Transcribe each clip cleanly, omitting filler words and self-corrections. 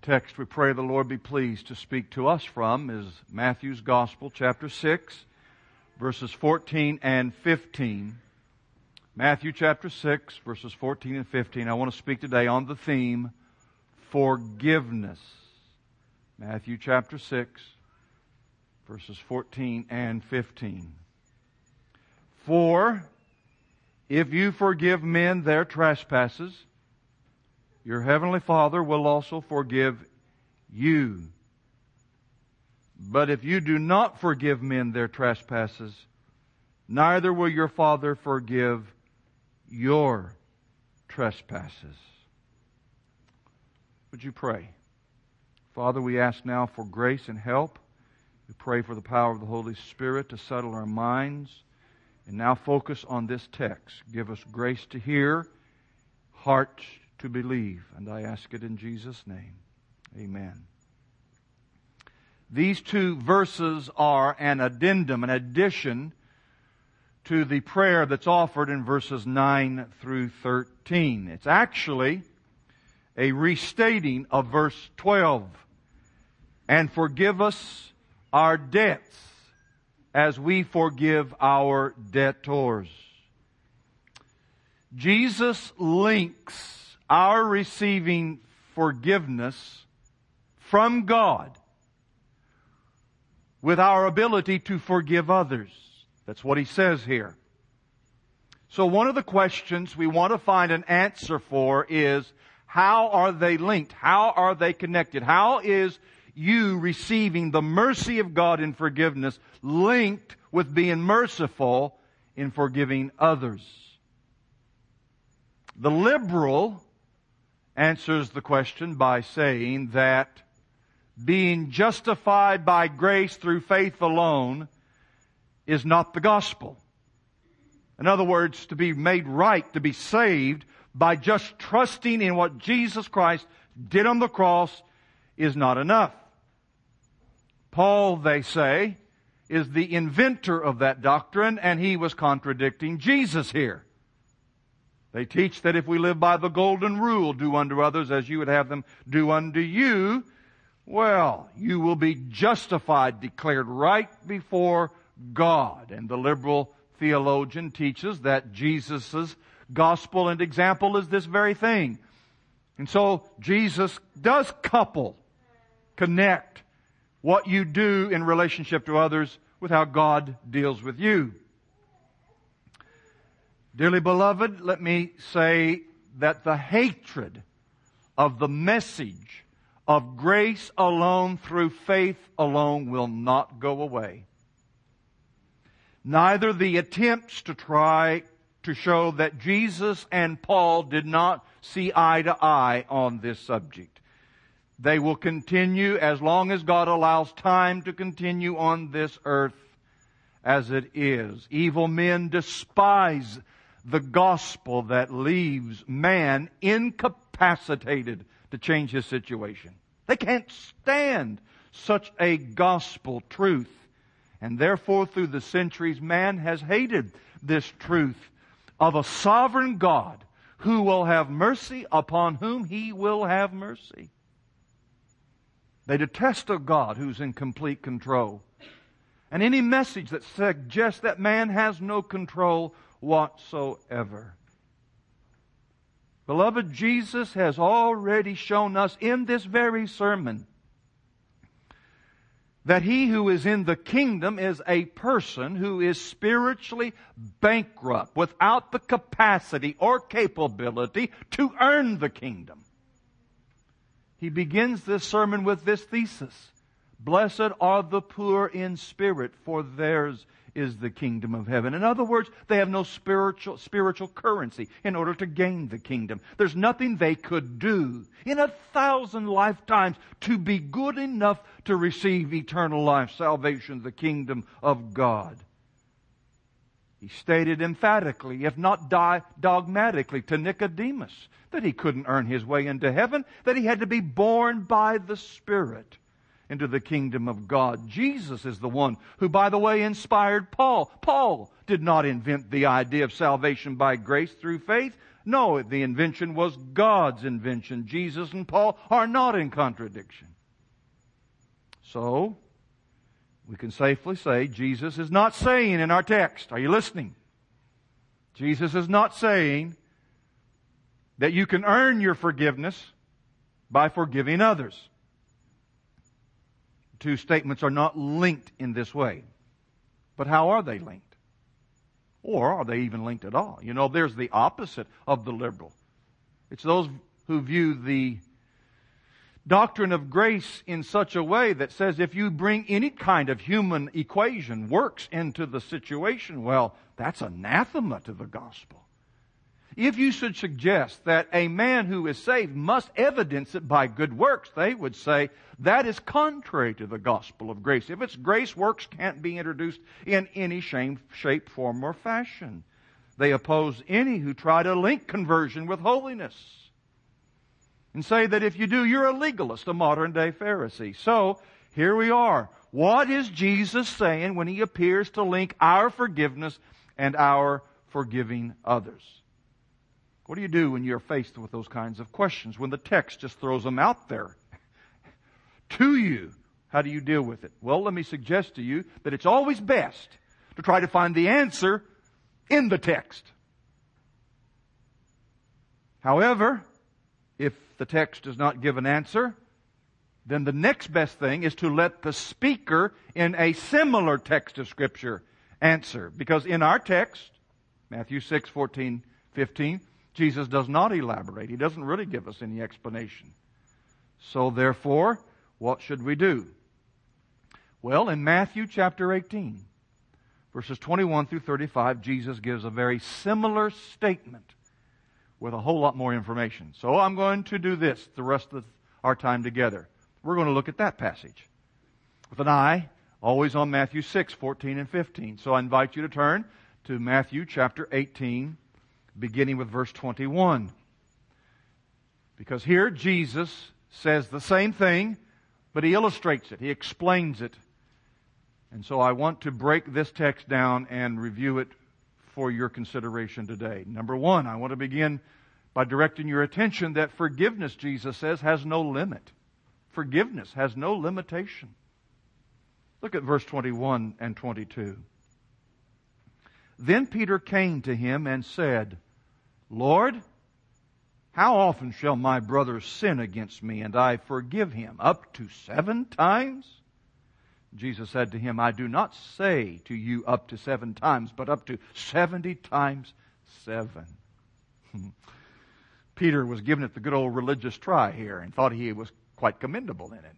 text we pray the Lord be pleased to speak to us from is Matthew's Gospel, chapter 6, verses 14 and 15. Matthew chapter 6, verses 14 and 15. I want to speak today on the theme, forgiveness. Matthew chapter 6, verses 14 and 15. For if you forgive men their trespasses, your heavenly Father will also forgive you. But if you do not forgive men their trespasses, neither will your Father forgive your trespasses. Would you pray? Father, we ask now for grace and help. We pray for the power of the Holy Spirit to settle our minds. And now focus on this text. Give us grace to hear, heart to believe. And I ask it in Jesus' name. Amen. These two verses are an addendum, an addition to the prayer that's offered in verses 9 through 13. It's actually a restating of verse 12. And forgive us our debts as we forgive our debtors. Jesus links our receiving forgiveness from God with our ability to forgive others. That's what He says here. So one of the questions we want to find an answer for is, how are they linked? How are they connected? How is you receiving the mercy of God in forgiveness linked with being merciful in forgiving others? The liberal answers the question by saying that being justified by grace through faith alone is not the gospel. In other words, to be made right, to be saved by just trusting in what Jesus Christ did on the cross is not enough. Paul, they say, is the inventor of that doctrine, and he was contradicting Jesus here. They teach that if we live by the golden rule, do unto others as you would have them do unto you, well, you will be justified, declared right before God. And the liberal theologian teaches that Jesus' gospel and example is this very thing. And so Jesus does connect what you do in relationship to others with how God deals with you. Dearly beloved, let me say that the hatred of the message of grace alone through faith alone will not go away. Neither the attempts to try to show that Jesus and Paul did not see eye to eye on this subject. They will continue as long as God allows time to continue on this earth as it is. Evil men despise the gospel that leaves man incapacitated to change his situation. They can't stand such a gospel truth. And therefore, through the centuries, man has hated this truth of a sovereign God who will have mercy upon whom He will have mercy. They detest a God who's in complete control. And any message that suggests that man has no control whatsoever. Beloved, Jesus has already shown us in this very sermon that he who is in the kingdom is a person who is spiritually bankrupt, without the capacity or capability to earn the kingdom. He begins this sermon with this thesis: blessed are the poor in spirit, for theirs is the kingdom of heaven. In other words, they have no spiritual currency in order to gain the kingdom. There's nothing they could do in 1,000 lifetimes to be good enough to receive eternal life, salvation, the kingdom of God. He stated emphatically, if not dogmatically, to Nicodemus that he couldn't earn his way into heaven, that he had to be born by the Spirit into the kingdom of God. Jesus is the one who, by the way, inspired Paul. Paul did not invent the idea of salvation by grace through faith. No, the invention was God's invention. Jesus and Paul are not in contradiction. So, we can safely say Jesus is not saying in our text, are you listening? Jesus is not saying that you can earn your forgiveness by forgiving others. Two statements are not linked in this way. But how are they linked? Or are they even linked at all? You know, there's the opposite of the liberal. It's those who view the doctrine of grace in such a way that says if you bring any kind of human equation, works into the situation, well, that's anathema to the gospel. If you should suggest that a man who is saved must evidence it by good works, they would say that is contrary to the gospel of grace. If it's grace, works can't be introduced in any shape, form, or fashion. They oppose any who try to link conversion with holiness and say that if you do, you're a legalist, a modern-day Pharisee. So, here we are. What is Jesus saying when He appears to link our forgiveness and our forgiving others? What do you do when you're faced with those kinds of questions? When the text just throws them out there to you, how do you deal with it? Well, let me suggest to you that it's always best to try to find the answer in the text. However, if the text does not give an answer, then the next best thing is to let the speaker in a similar text of Scripture answer. Because in our text, Matthew 6:14-15, Jesus does not elaborate. He doesn't really give us any explanation. So therefore, what should we do? Well, in Matthew chapter 18, verses 21 through 35, Jesus gives a very similar statement with a whole lot more information. So I'm going to do this the rest of our time together. We're going to look at that passage with an eye always on Matthew 6:14 and 15. So I invite you to turn to Matthew chapter 18, beginning with verse 21. Because here Jesus says the same thing, but He illustrates it. He explains it. And so I want to break this text down and review it for your consideration today. Number one, I want to begin by directing your attention that forgiveness, Jesus says, has no limit. Forgiveness has no limitation. Look at verse 21 and 22. Then Peter came to Him and said, Lord, how often shall my brother sin against me and I forgive him? Up to 7 times? Jesus said to him, I do not say to you up to 7 times, but up to 70 times 7. Peter was giving it the good old religious try here and thought he was quite commendable in it.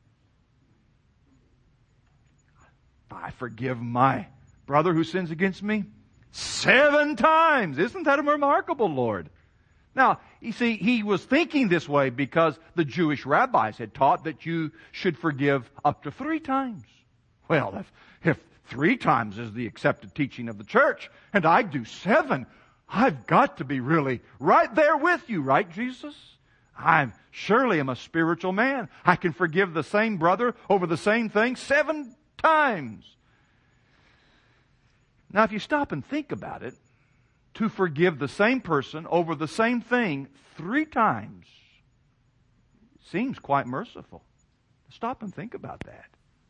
I forgive my brother who sins against me 7 times. Isn't that a remarkable, Lord? Now, you see, he was thinking this way because the Jewish rabbis had taught that you should forgive up to 3 times. Well, if 3 times is the accepted teaching of the church, and I do 7, I've got to be really right there with you, right, Jesus? I surely am a spiritual man. I can forgive the same brother over the same thing 7 times. Now, if you stop and think about it, to forgive the same person over the same thing 3 times seems quite merciful. Stop and think about that.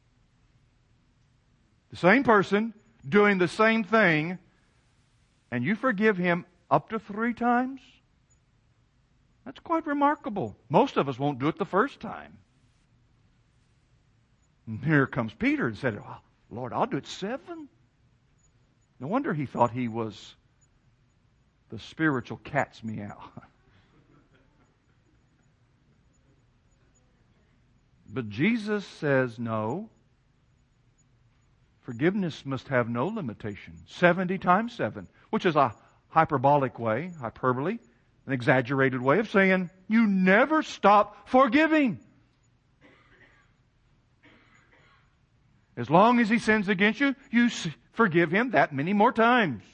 The same person doing the same thing, and you forgive him up to 3 times? That's quite remarkable. Most of us won't do it the first time. And here comes Peter and said, oh, Lord, I'll do it 7. No wonder he thought he was the spiritual cat's meow. But Jesus says no. Forgiveness must have no limitation. 70 times 7, which is a hyperbole, an exaggerated way of saying you never stop forgiving. As long as he sins against you, you forgive him that many more times.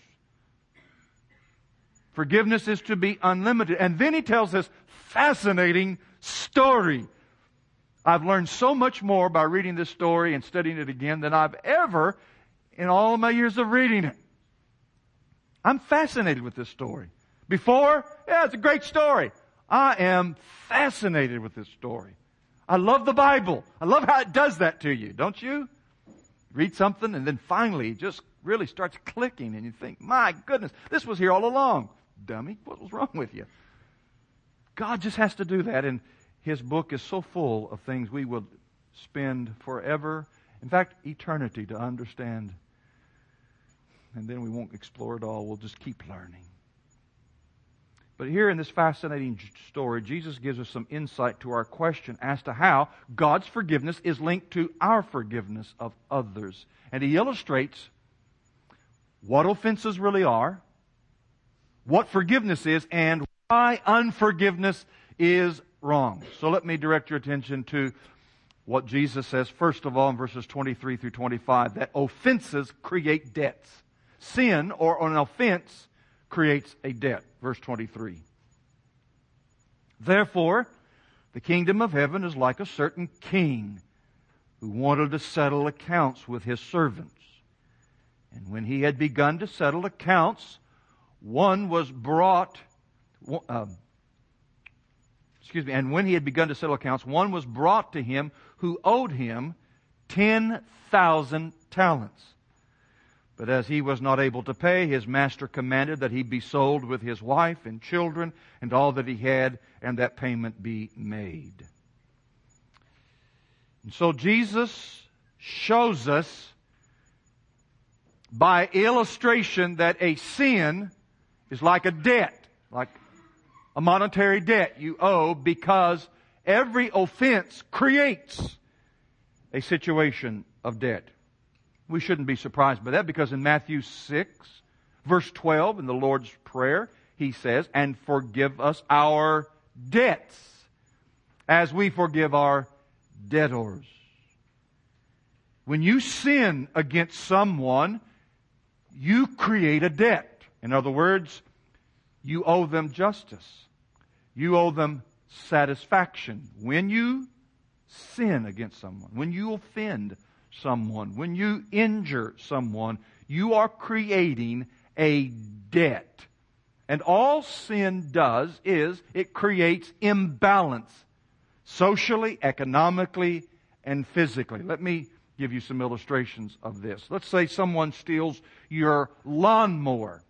Forgiveness is to be unlimited. And then he tells this fascinating story. I've learned so much more by reading this story and studying it again than I've ever in all of my years of reading it. I'm fascinated with this story. Before Yeah, it's a great story. I am fascinated with this story. I love the Bible. I love how it does that to you, don't you? Read something and then finally it just really starts clicking and you think, my goodness, this was here all along. Dummy, what was wrong with you? God just has to do that, and His book is so full of things we will spend forever, in fact, eternity to understand. And then we won't explore it all. We'll just keep learning. But here in this fascinating story, Jesus gives us some insight to our question as to how God's forgiveness is linked to our forgiveness of others. And He illustrates what offenses really are, what forgiveness is, and why unforgiveness is wrong. So let me direct your attention to what Jesus says, first of all, in verses 23 through 25, that offenses create debts. Sin or an offense creates a debt. Verse 23. Therefore, the kingdom of heaven is like a certain king who wanted to settle accounts with his servants. And when he had begun to settle accounts, one was brought to him who owed him 10,000 talents. But as he was not able to pay, his master commanded that he be sold with his wife and children and all that he had, and that payment be made. And so Jesus shows us by illustration that a sin is like a debt, like a monetary debt you owe, because every offense creates a situation of debt. We shouldn't be surprised by that, because in Matthew 6, verse 12, in the Lord's Prayer, He says, "And forgive us our debts, as we forgive our debtors." When you sin against someone, you create a debt. In other words, you owe them justice. You owe them satisfaction. When you sin against someone, when you offend someone, when you injure someone, you are creating a debt. And all sin does is it creates imbalance, socially, economically, and physically. Let me give you some illustrations of this. Let's say someone steals your lawnmower.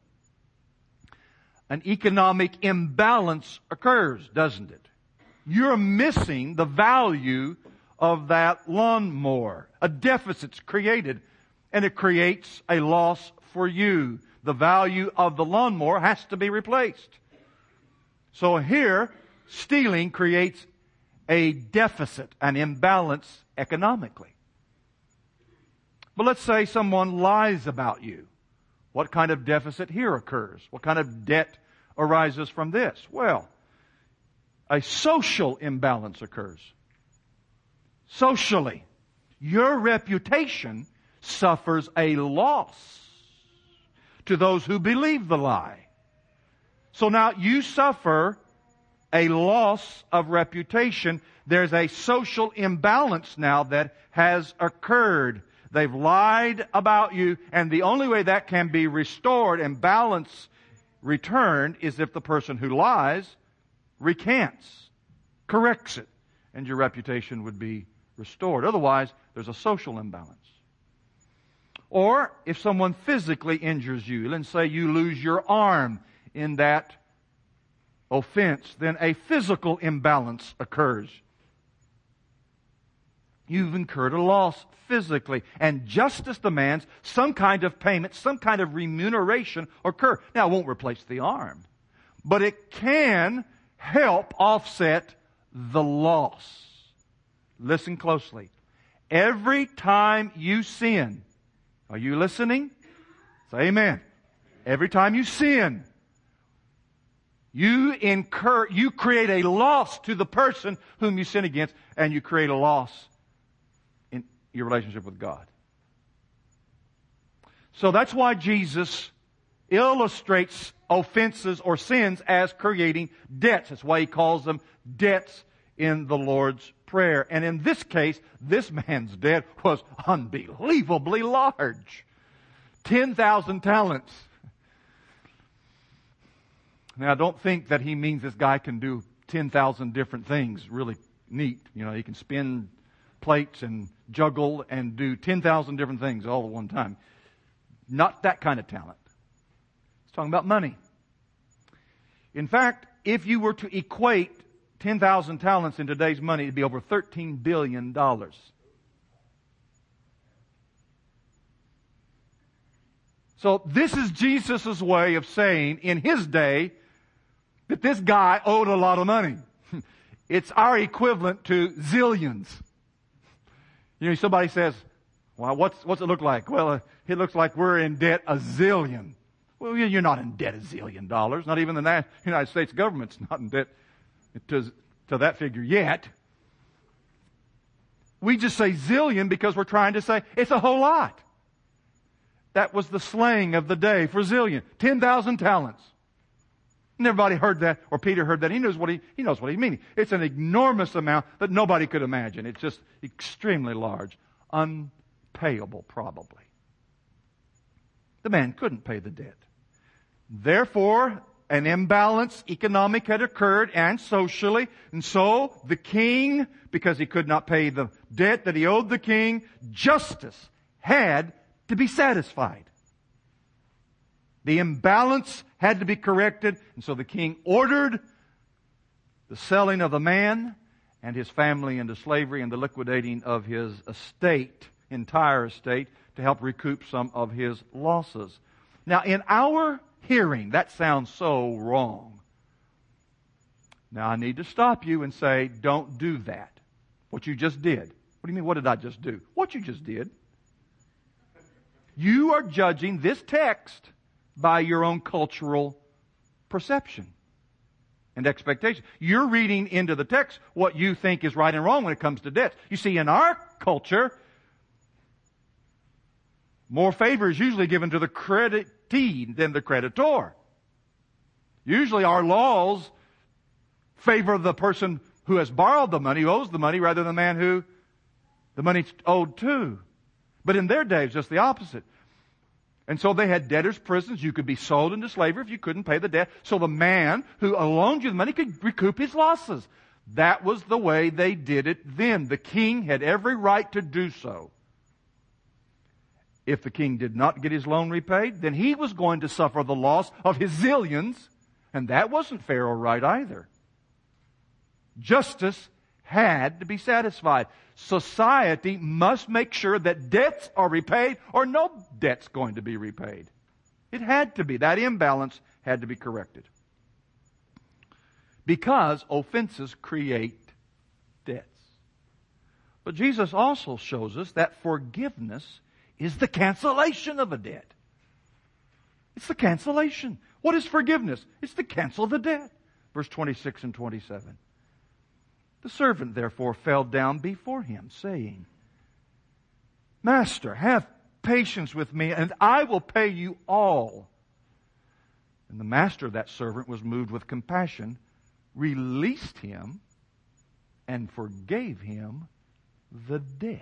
An economic imbalance occurs, doesn't it? You're missing the value of that lawnmower. A deficit's created, and it creates a loss for you. The value of the lawnmower has to be replaced. So here, stealing creates a deficit, an imbalance economically. But let's say someone lies about you. What kind of deficit here occurs? What kind of debt arises from this? Well, a social imbalance occurs. Socially, your reputation suffers a loss to those who believe the lie. So now you suffer a loss of reputation. There's a social imbalance now that has occurred. They've lied about you, and the only way that can be restored and balance returned is if the person who lies recants, corrects it, and your reputation would be restored. Otherwise, there's a social imbalance. Or if someone physically injures you, let's say you lose your arm in that offense, then a physical imbalance occurs. You've incurred a loss physically, and justice demands some kind of payment, some kind of remuneration occur. Now, it won't replace the arm, but it can help offset the loss. Listen closely. Every time you sin, are you listening? Say amen. Every time you sin, you create a loss to the person whom you sin against, and you create a loss in your relationship with God. So that's why Jesus illustrates offenses or sins as creating debts. That's why He calls them debts in the Lord's Prayer. And in this case, this man's debt was unbelievably large. 10,000 talents. Now, don't think that he means this guy can do 10,000 different things really neat. You know, he can spin plates and juggle and do 10,000 different things all at one time. Not that kind of talent. He's talking about money. In fact, if you were to equate 10,000 talents in today's money, it'd be over $13 billion. So this is Jesus' way of saying in His day that this guy owed a lot of money. It's our equivalent to zillions. You know, somebody says, well, what's it look like? Well, it looks like we're in debt a zillion. Well, you're not in debt $1 zillion. Not even the United States government's not in debt to that figure yet. We just say zillion because we're trying to say it's a whole lot. That was the slang of the day for zillion. 10,000 talents. And everybody heard that, or Peter heard that. He knows what he's meaning. It's an enormous amount that nobody could imagine. It's just extremely large. Unpayable, probably. The man couldn't pay the debt. Therefore, an imbalance economic had occurred and socially. And so, the king, because he could not pay the debt that he owed the king, justice had to be satisfied. The imbalance had to be corrected, and so the king ordered the selling of the man and his family into slavery and the liquidating of his entire estate, to help recoup some of his losses. Now, in our hearing, that sounds so wrong. Now, I need to stop you and say, don't do that. What you just did. What do you mean, what did I just do? What you just did. You are judging this text by your own cultural perception and expectation. You're reading into the text what you think is right and wrong when it comes to debts. You see, in our culture, more favor is usually given to the creditee than the creditor. Usually our laws favor the person who has borrowed the money, who owes the money, rather than the man who the money's owed to. But in their day, it's just the opposite. And so they had debtors' prisons. You could be sold into slavery if you couldn't pay the debt. So the man who loaned you the money could recoup his losses. That was the way they did it then. The king had every right to do so. If the king did not get his loan repaid, then he was going to suffer the loss of his zillions. And that wasn't fair or right either. Justice had to be satisfied. Society must make sure that debts are repaid or no debt's going to be repaid. It had to be. That imbalance had to be corrected. Because offenses create debts. But Jesus also shows us that forgiveness is the cancellation of a debt. It's the cancellation. What is forgiveness? It's to cancel the debt. Verse 26 and 27. The servant therefore fell down before him, saying, Master, have patience with me, and I will pay you all. And the master of that servant was moved with compassion, released him, and forgave him the debt.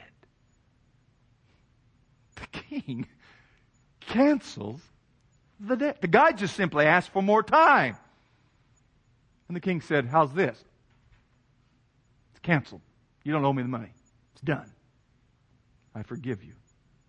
The king cancels the debt. The guy just simply asked for more time. And the king said, how's this? It's canceled. You don't owe me the money. It's done. I forgive you.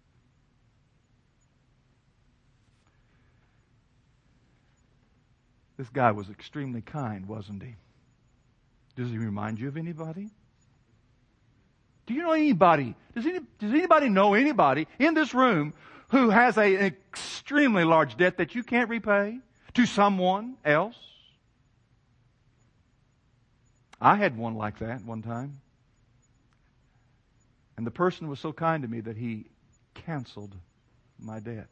This guy was extremely kind, wasn't he? Does he remind you of anybody? Do you know anybody? Does anybody know anybody in this room who has an extremely large debt that you can't repay to someone else? I had one like that one time. And the person was so kind to me that he canceled my debt.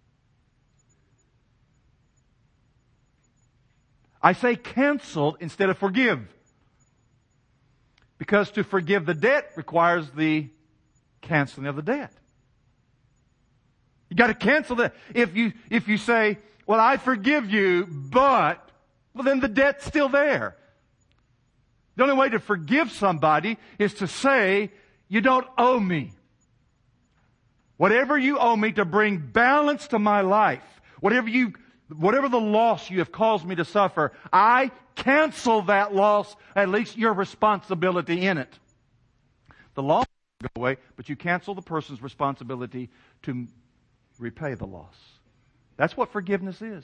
I say canceled instead of forgive. Because to forgive the debt requires the canceling of the debt. You got to cancel that. If you say, well, I forgive you, but, well, then the debt's still there. The only way to forgive somebody is to say, you don't owe me. Whatever you owe me to bring balance to my life, whatever you Whatever the loss you have caused me to suffer, I cancel that loss, at least your responsibility in it. The loss will go away, but you cancel the person's responsibility to repay the loss. That's what forgiveness is.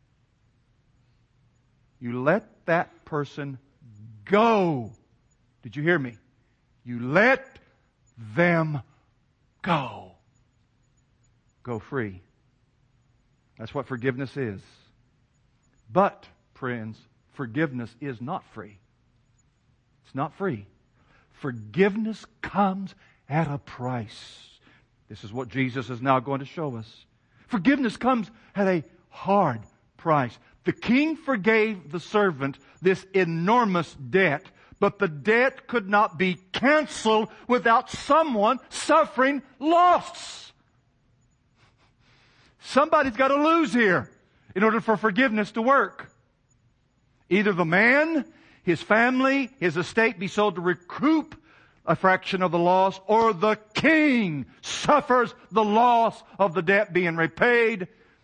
You let that person go. Did you hear me? You let them go. Go free. That's what forgiveness is. But, friends, forgiveness is not free. It's not free. Forgiveness comes at a price. This is what Jesus is now going to show us. Forgiveness comes at a hard price. The king forgave the servant this enormous debt, but the debt could not be canceled without someone suffering loss. Somebody's got to lose here in order for forgiveness to work. Either the man, his family, his estate be sold to recoup a fraction of the loss, or the king suffers the loss of the debt being repaid.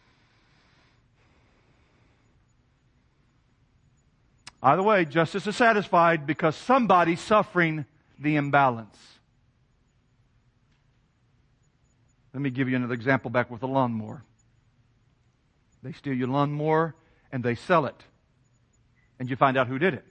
Either way, justice is satisfied because somebody's suffering the imbalance. Let me give you another example back with the lawnmower. They steal your lawnmower and they sell it. And you find out who did it.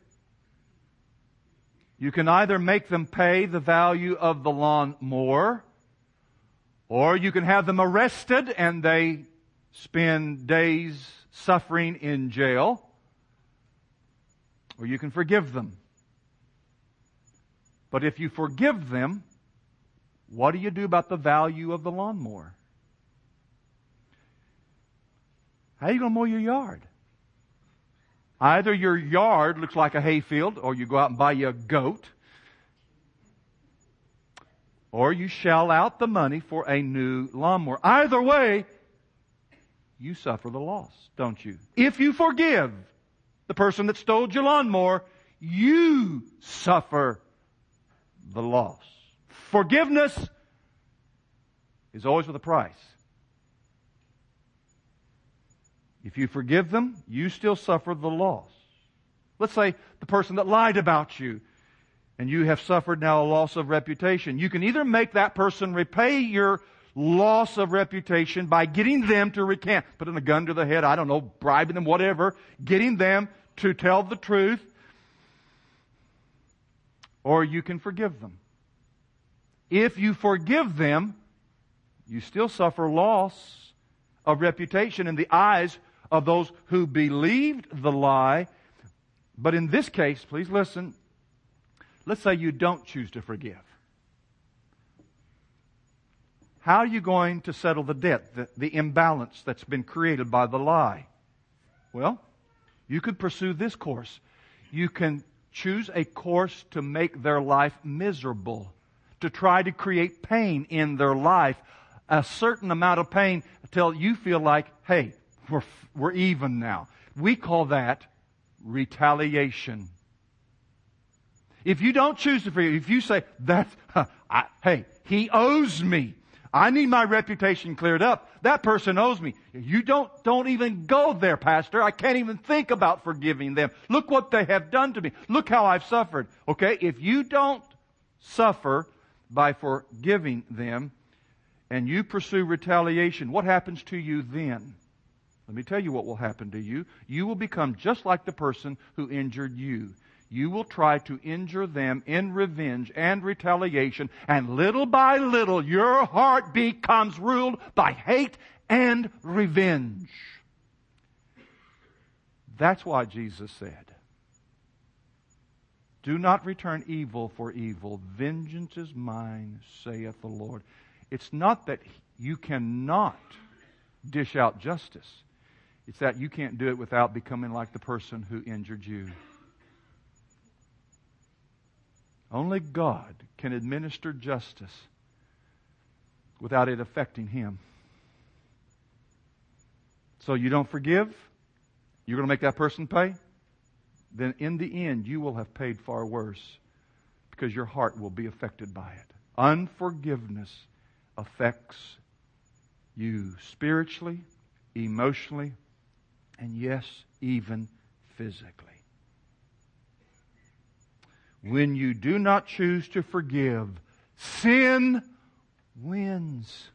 You can either make them pay the value of the lawnmower, or you can have them arrested and they spend days suffering in jail, or you can forgive them. But if you forgive them, what do you do about the value of the lawnmower? How are you going to mow your yard? Either your yard looks like a hayfield, or you go out and buy you a goat, or you shell out the money for a new lawnmower. Either way, you suffer the loss, don't you? If you forgive the person that stole your lawnmower, you suffer the loss. Forgiveness is always with a price. If you forgive them, you still suffer the loss. Let's say the person that lied about you, and you have suffered now a loss of reputation. You can either make that person repay your loss of reputation by getting them to recant, putting a gun to the head, I don't know, bribing them, whatever, getting them to tell the truth, or you can forgive them. If you forgive them, you still suffer loss of reputation in the eyes of those who believed the lie. But in this case, please listen, let's say you don't choose to forgive. How are you going to settle the debt, the imbalance that's been created by the lie? Well, you could pursue this course. You can choose a course to make their life miserable, to try to create pain in their life, a certain amount of pain until you feel like, hey, we're even now. We call that retaliation. If you don't choose to forgive, if you say, hey, he owes me, I need my reputation cleared up, that person owes me. You don't even go there, Pastor. I can't even think about forgiving them. Look what they have done to me. Look how I've suffered. Okay, if you don't suffer by forgiving them and you pursue retaliation, what happens to you then? Let me tell you what will happen to you. You will become just like the person who injured you. You will try to injure them in revenge and retaliation, and little by little your heart becomes ruled by hate and revenge. That's why Jesus said, do not return evil for evil. Vengeance is mine, saith the Lord. It's not that you cannot dish out justice. It's that you can't do it without becoming like the person who injured you. Only God can administer justice without it affecting Him. So you don't forgive? You're going to make that person pay? Then in the end, you will have paid far worse because your heart will be affected by it. Unforgiveness affects you spiritually, emotionally, and yes, even physically. When you do not choose to forgive, sin wins.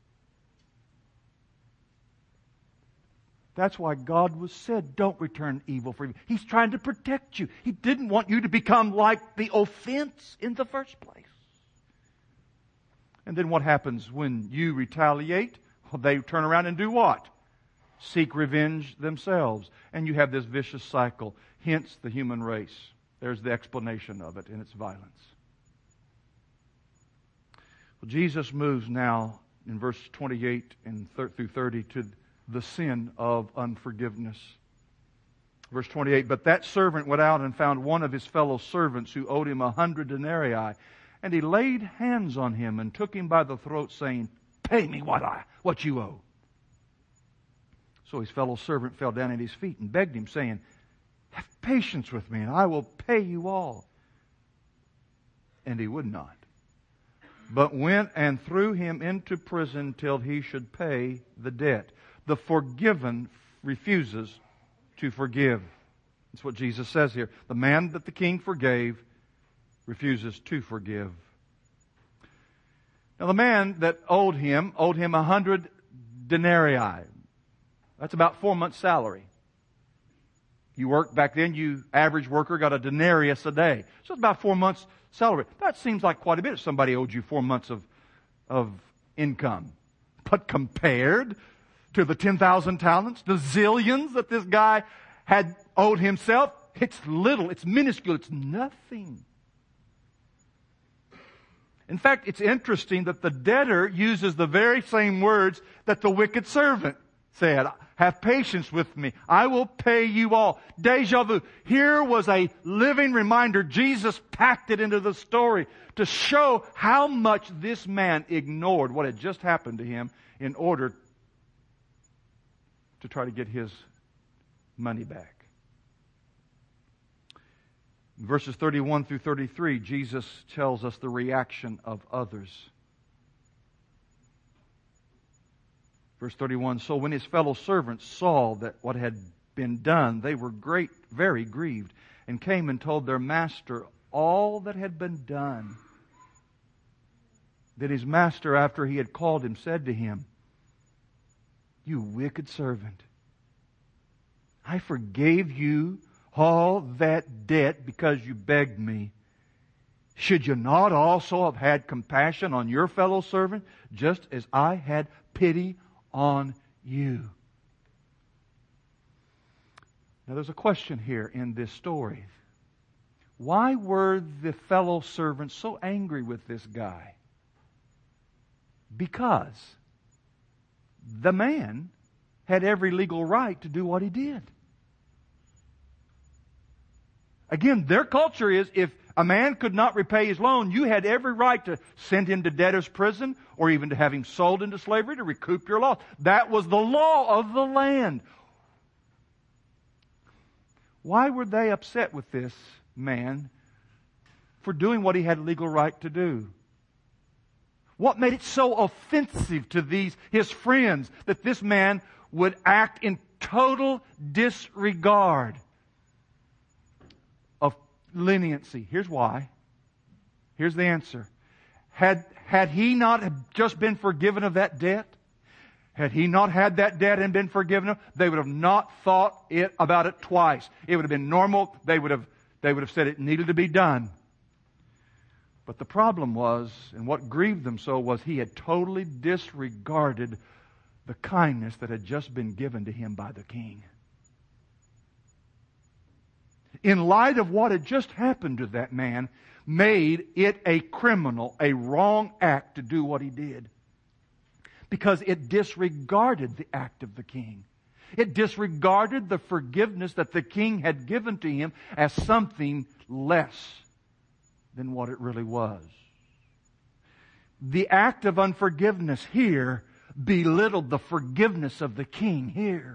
That's why God was said, don't return evil for evil. He's trying to protect you. He didn't want you to become like the offense in the first place. And then what happens when you retaliate? Well, they turn around and do what? Seek revenge themselves. And you have this vicious cycle. Hence the human race. There's the explanation of it in its violence. Well, Jesus moves now in verse 28 and through 30 to the sin of unforgiveness. Verse 28, but that servant went out and found one of his fellow servants who owed him 100 denarii. And he laid hands on him and took him by the throat, saying, pay me what you owe. So his fellow servant fell down at his feet and begged him, saying, have patience with me, and I will pay you all. And he would not, but went and threw him into prison till he should pay the debt. The forgiven refuses to forgive. That's what Jesus says here. The man that the king forgave refuses to forgive. Now the man that owed him 100 denarii. That's about 4 months' salary. You worked back then, you average worker got a denarius a day. So it's about 4 months' salary. That seems like quite a bit if somebody owed you 4 months of income. But compared to the 10,000 talents, the zillions that this guy had owed himself, it's little, it's minuscule, it's nothing. In fact, it's interesting that the debtor uses the very same words that the wicked servant said. Have patience with me. I will pay you all. Deja vu. Here was a living reminder. Jesus packed it into the story to show how much this man ignored what had just happened to him in order to try to get his money back. In verses 31 through 33, Jesus tells us the reaction of others. Verse 31, so when his fellow servants saw that what had been done, they were very grieved, and came and told their master all that had been done. Then his master, after he had called him, said to him, you wicked servant, I forgave you all that debt because you begged me. Should you not also have had compassion on your fellow servant, just as I had pity on you? Now there's a question here in this story. Why were the fellow servants so angry with this guy? Because the man had every legal right to do what he did. Again, their culture is if a man could not repay his loan, you had every right to send him to debtor's prison or even to have him sold into slavery to recoup your loss. That was the law of the land. Why were they upset with this man for doing what he had legal right to do? What made it so offensive to his friends that this man would act in total disregard of leniency? Here's why. Here's the answer. Had he not just been forgiven of that debt, had he not had that debt and been forgiven of, they would have not thought about it twice. It would have been normal. They would have said it needed to be done. But the problem was, and what grieved them so, was he had totally disregarded the kindness that had just been given to him by the king. In light of what had just happened to that man, made it a criminal, a wrong act to do what he did. Because it disregarded the act of the king. It disregarded the forgiveness that the king had given to him as something less than what it really was. The act of unforgiveness here belittled the forgiveness of the king here.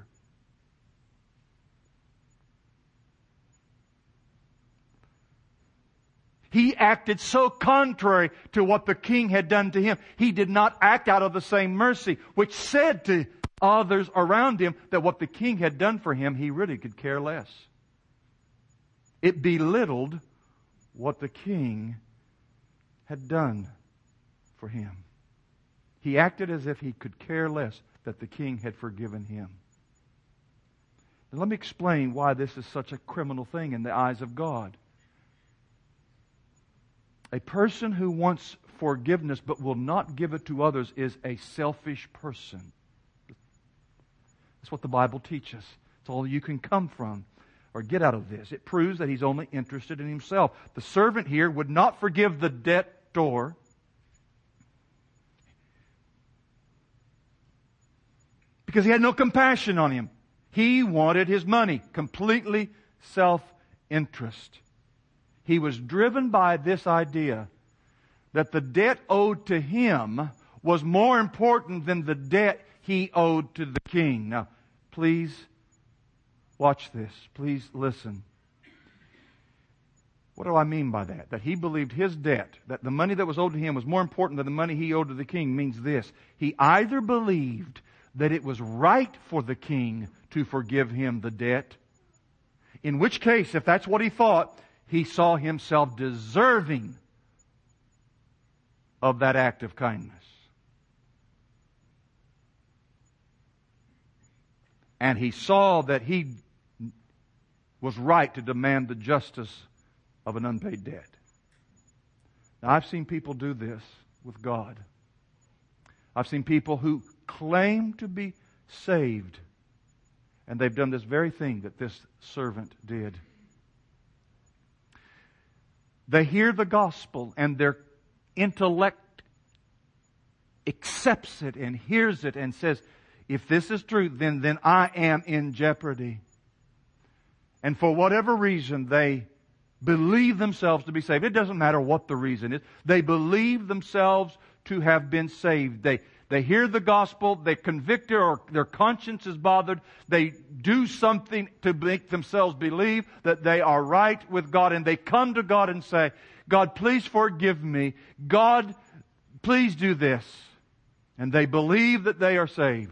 He acted so contrary to what the king had done to him. He did not act out of the same mercy, which said to others around him that what the king had done for him, he really could care less. It belittled what the king had done for him. He acted as if he could care less that the king had forgiven him. Now let me explain why this is such a criminal thing in the eyes of God. A person who wants forgiveness but will not give it to others is a selfish person. That's what the Bible teaches. It's all you can come from or get out of this. It proves that he's only interested in himself. The servant here would not forgive the debtor because he had no compassion on him. He wanted his money. Completely self-interest. He was driven by this idea that the debt owed to him was more important than the debt he owed to the king. Now, please watch this. Please listen. What do I mean by that? That he believed his debt, that the money that was owed to him was more important than the money he owed to the king, means this. He either believed that it was right for the king to forgive him the debt, in which case, if that's what he thought, he saw himself deserving of that act of kindness. And he saw that he was right to demand the justice of an unpaid debt. Now, I've seen people do this with God. I've seen people who claim to be saved, and they've done this very thing that this servant did. They hear the gospel and their intellect accepts it and hears it and says, if this is true, then I am in jeopardy. And for whatever reason, they believe themselves to be saved. It doesn't matter what the reason is. They believe themselves to have been saved. They hear the gospel, they convict or their conscience is bothered. They do something to make themselves believe that they are right with God. And they come to God and say, God, please forgive me. God, please do this. And they believe that they are saved.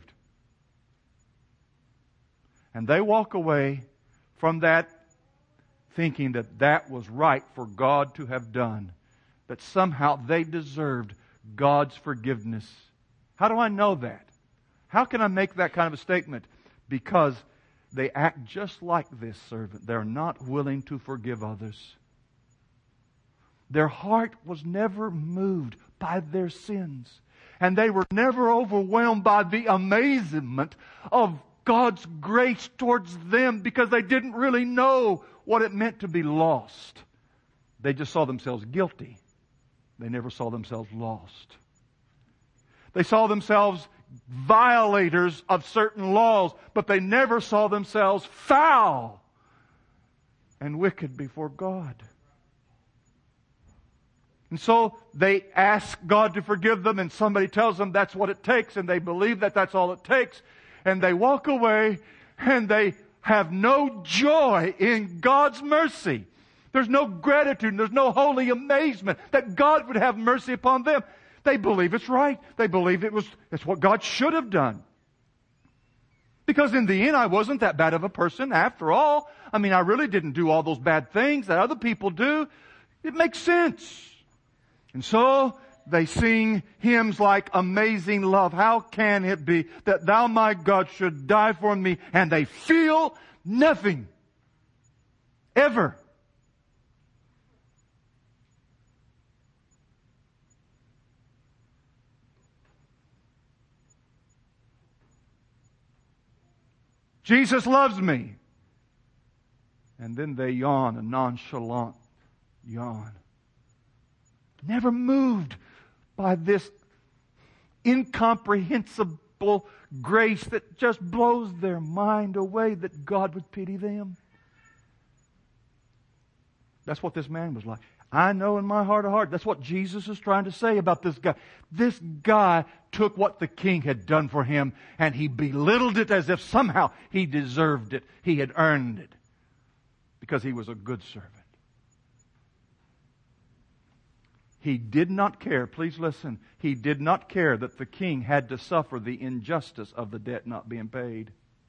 And they walk away from that thinking that that was right for God to have done. That somehow they deserved God's forgiveness. How do I know that? How can I make that kind of a statement? Because they act just like this servant. They're not willing to forgive others. Their heart was never moved by their sins. And they were never overwhelmed by the amazement of God's grace towards them because they didn't really know what it meant to be lost. They just saw themselves guilty. They never saw themselves lost. They saw themselves violators of certain laws, but they never saw themselves foul and wicked before God. And so they ask God to forgive them, and somebody tells them that's what it takes, and they believe that that's all it takes. And they walk away and they have no joy in God's mercy. There's no gratitude. There's no holy amazement that God would have mercy upon them. They believe it's right. They believe it's what God should have done. Because in the end, I wasn't that bad of a person after all. I mean, I really didn't do all those bad things that other people do. It makes sense. And so they sing hymns like Amazing Love. How can it be that thou, my God, should die for me? And they feel nothing. Ever. Jesus loves me. And then they yawn, a nonchalant yawn. Never moved by this incomprehensible grace that just blows their mind away that God would pity them. That's what this man was like. I know in my heart of hearts, that's what Jesus is trying to say about this guy. This guy took what the king had done for him and he belittled it as if somehow he deserved it. He had earned it because he was a good servant. He did not care, please listen, He did not care that the king had to suffer the injustice of the debt not being paid.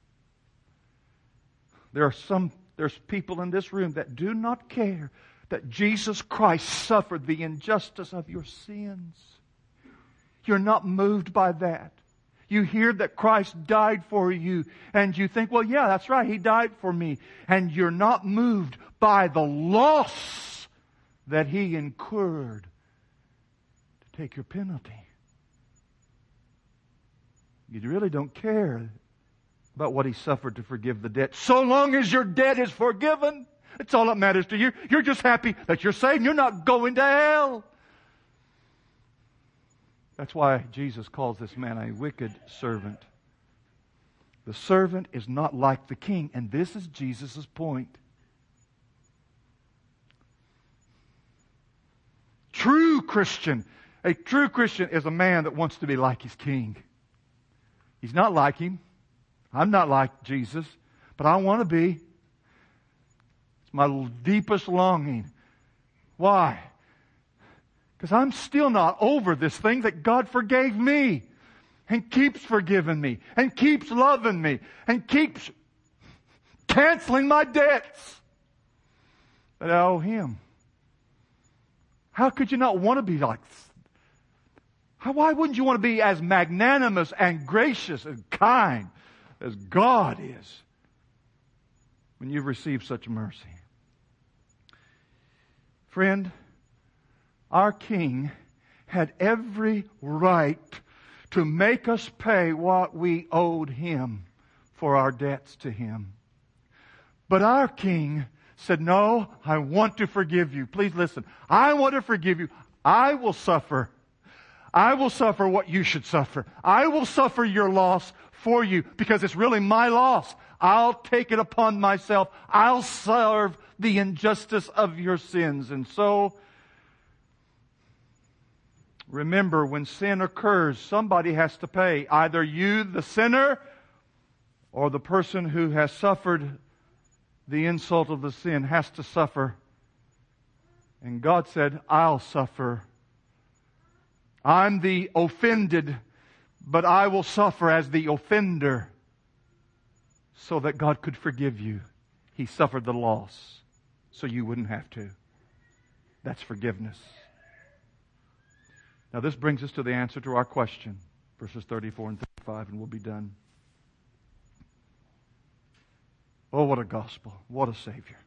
There's people in this room that do not care that Jesus Christ suffered the injustice of your sins. You're not moved by that. You hear that Christ died for you, and you think, well, yeah, that's right, He died for me. And you're not moved by the loss that He incurred to take your penalty. You really don't care about what He suffered to forgive the debt. So long as your debt is forgiven, it's all that matters to you. You're just happy that you're saved and you're not going to hell. That's why Jesus calls this man a wicked servant. The servant is not like the king, and this is Jesus' point. A true Christian is a man that wants to be like his king. He's not like him. I'm not like Jesus, but I want to be. It's my deepest longing. Why? Because I'm still not over this thing that God forgave me and keeps forgiving me and keeps loving me and keeps canceling my debts that I owe Him. How could you not want to be like this? Why wouldn't you want to be as magnanimous and gracious and kind as God is when you've received such mercy? Friend, our King had every right to make us pay what we owed Him for our debts to Him. But our King said, no, I want to forgive you. Please listen. I want to forgive you. I will suffer. I will suffer what you should suffer. I will suffer your loss for you because it's really my loss. I'll take it upon myself. I'll serve the injustice of your sins. And so, remember, when sin occurs, somebody has to pay. Either you, the sinner, or the person who has suffered the insult of the sin has to suffer. And God said, I'll suffer. I'm the offended, but I will suffer as the offender so that God could forgive you. He suffered the loss so you wouldn't have to. That's forgiveness. Now this brings us to the answer to our question, verses 34 and 35, and we'll be done. Oh, what a gospel. What a Savior.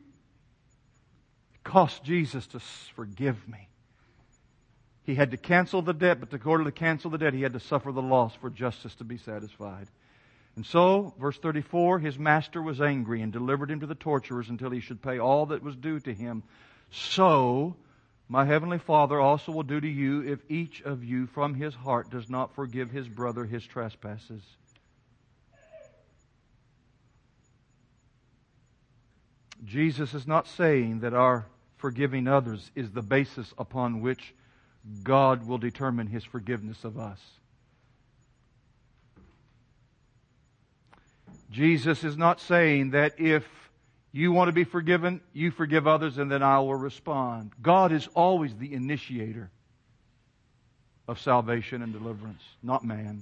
It cost Jesus to forgive me. He had to cancel the debt, but in order to cancel the debt, He had to suffer the loss for justice to be satisfied. And so, verse 34, His master was angry and delivered Him to the torturers until He should pay all that was due to Him. So, my Heavenly Father also will do to you if each of you from his heart does not forgive his brother his trespasses. Jesus is not saying that our forgiving others is the basis upon which God will determine His forgiveness of us. Jesus is not saying that if you want to be forgiven, you forgive others and then I will respond. God is always the initiator of salvation and deliverance, not man.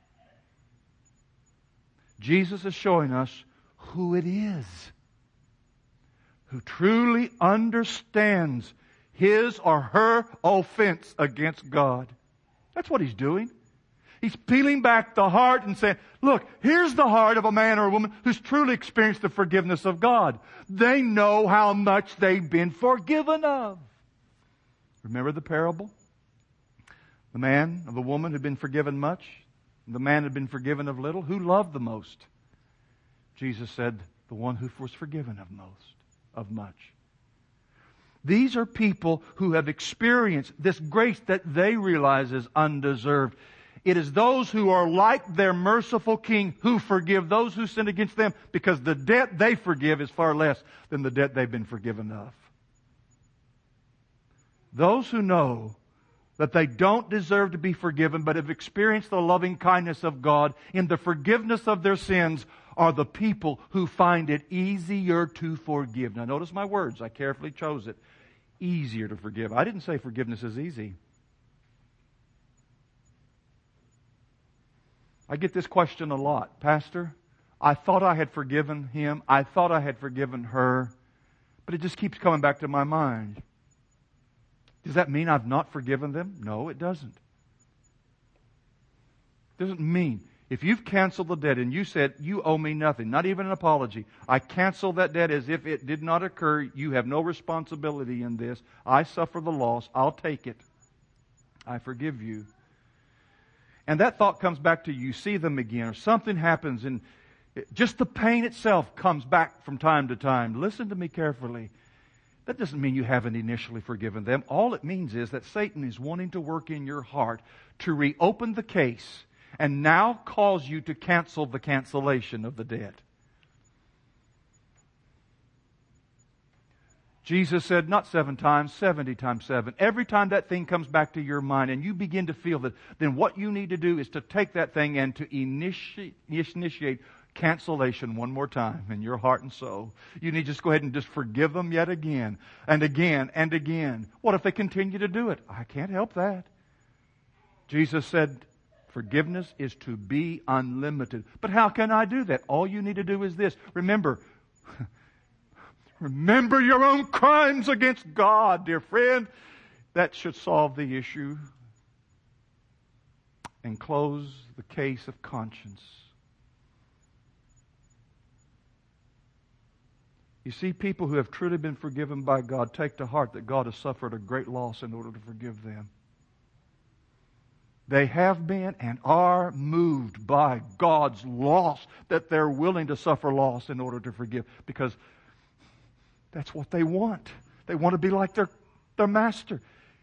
Jesus is showing us who it is who truly understands his or her offense against God. That's what He's doing. He's peeling back the heart and saying, look, here's the heart of a man or a woman who's truly experienced the forgiveness of God. They know how much they've been forgiven of. Remember the parable? The man or the woman who'd been forgiven much, the man had been forgiven of little. Who loved the most? Jesus said, the one who was forgiven of much. These are people who have experienced this grace that they realize is undeserved. It is those who are like their merciful King who forgive those who sin against them because the debt they forgive is far less than the debt they've been forgiven of. Those who know that they don't deserve to be forgiven but have experienced the loving kindness of God in the forgiveness of their sins are the people who find it easier to forgive. Now notice my words. I carefully chose it. easier to forgive. I didn't say forgiveness is easy. I get this question a lot. Pastor, I thought I had forgiven him. I thought I had forgiven her. But it just keeps coming back to my mind. Does that mean I've not forgiven them? No, it doesn't. It doesn't mean. If you've canceled the debt and you said, you owe me nothing, not even an apology, I cancel that debt as if it did not occur. You have no responsibility in this. I suffer the loss. I'll take it. I forgive you. And that thought comes back to you see them again, or something happens, and just the pain itself comes back from time to time. Listen to me carefully. That doesn't mean you haven't initially forgiven them. All it means is that Satan is wanting to work in your heart to reopen the case and now cause you to cancel the cancellation of the debt. Jesus said not 7 times, 70 times 7. Every time that thing comes back to your mind and you begin to feel that, then what you need to do is to take that thing and to initiate cancellation one more time in your heart and soul. You need to just go ahead and just forgive them yet again and again and again. What if they continue to do it? I can't help that. Jesus said forgiveness is to be unlimited. But how can I do that? All you need to do is this. Remember your own crimes against God, dear friend. That should solve the issue and close the case of conscience. You see, people who have truly been forgiven by God take to heart that God has suffered a great loss in order to forgive them. They have been and are moved by God's loss, that they're willing to suffer loss in order to forgive, because that's what they want. They want to be like their master.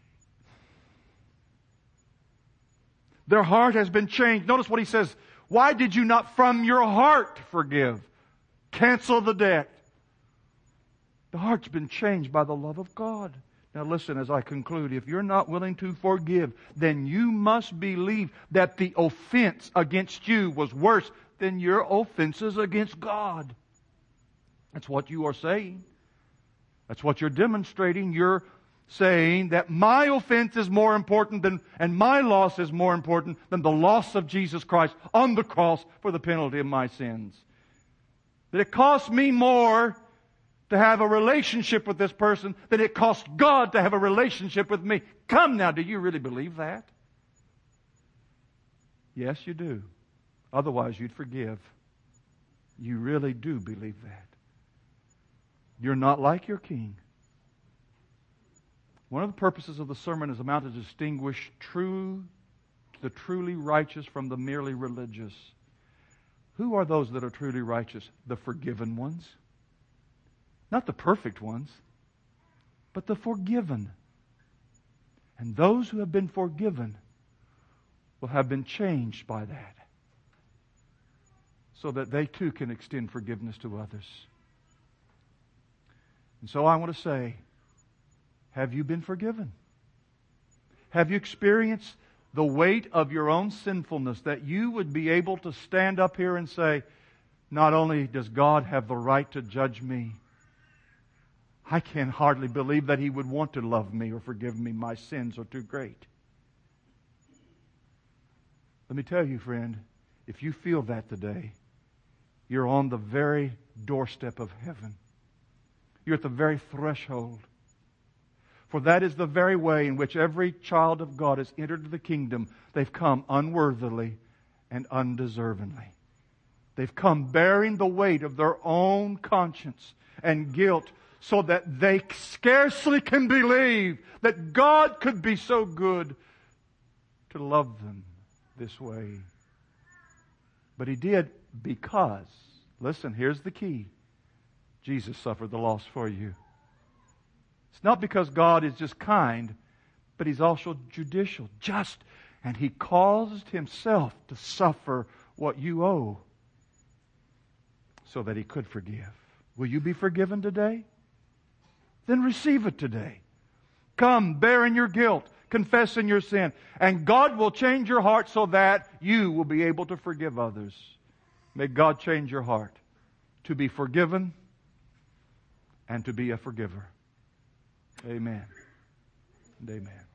Their heart has been changed. Notice what he says. Why did you not from your heart forgive? Cancel the debt. The heart's been changed by the love of God. Now listen as I conclude. If you're not willing to forgive, then you must believe that the offense against you was worse than your offenses against God. That's what you are saying. That's what you're demonstrating. You're saying that my offense is more important than, and my loss is more important than the loss of Jesus Christ on the cross for the penalty of my sins. That it costs me more to have a relationship with this person than it costs God to have a relationship with me. Come now, do you really believe that? Yes, you do. Otherwise, you'd forgive. You really do believe that. You're not like your king. One of the purposes of the Sermon is to distinguish the truly righteous from the merely religious. Who are those that are truly righteous? The forgiven ones. Not the perfect ones, but the forgiven. And those who have been forgiven will have been changed by that, so that they too can extend forgiveness to others. And so I want to say, have you been forgiven? Have you experienced the weight of your own sinfulness, that you would be able to stand up here and say, not only does God have the right to judge me, I can hardly believe that He would want to love me or forgive me. My sins are too great. Let me tell you, friend, if you feel that today, you're on the very doorstep of heaven. You're at the very threshold. For that is the very way in which every child of God has entered the kingdom. They've come unworthily and undeservingly. They've come bearing the weight of their own conscience and guilt, so that they scarcely can believe that God could be so good to love them this way. But He did because, listen, here's the key. Jesus suffered the loss for you. It's not because God is just kind, but He's also judicial, just, and He caused Himself to suffer what you owe so that He could forgive. Will you be forgiven today? Then receive it today. Come, bearing your guilt, confessing your sin, and God will change your heart so that you will be able to forgive others. May God change your heart to be forgiven and to be a forgiver. Amen. And amen.